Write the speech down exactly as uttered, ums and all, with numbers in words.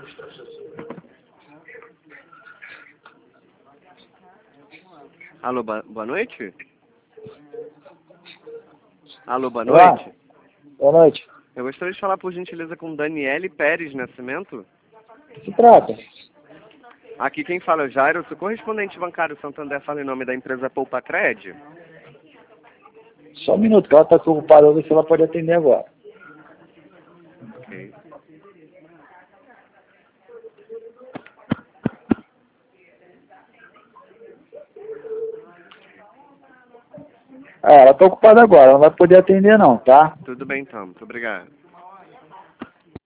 Alô, ba boa noite? Alô, boa Olá. noite? Boa noite. Eu gostaria de falar, por gentileza, com Daniele Pérez Nascimento. O que se trata? Aqui quem fala é o Jairo, sou correspondente bancário Santander, fala em nome da empresa Poupa Cred. Só um minuto, que ela está ocupada, vou ver se ela pode atender agora. Ok. Ah, ela está ocupada agora, não vai poder atender não, tá? Tudo bem então, muito obrigado.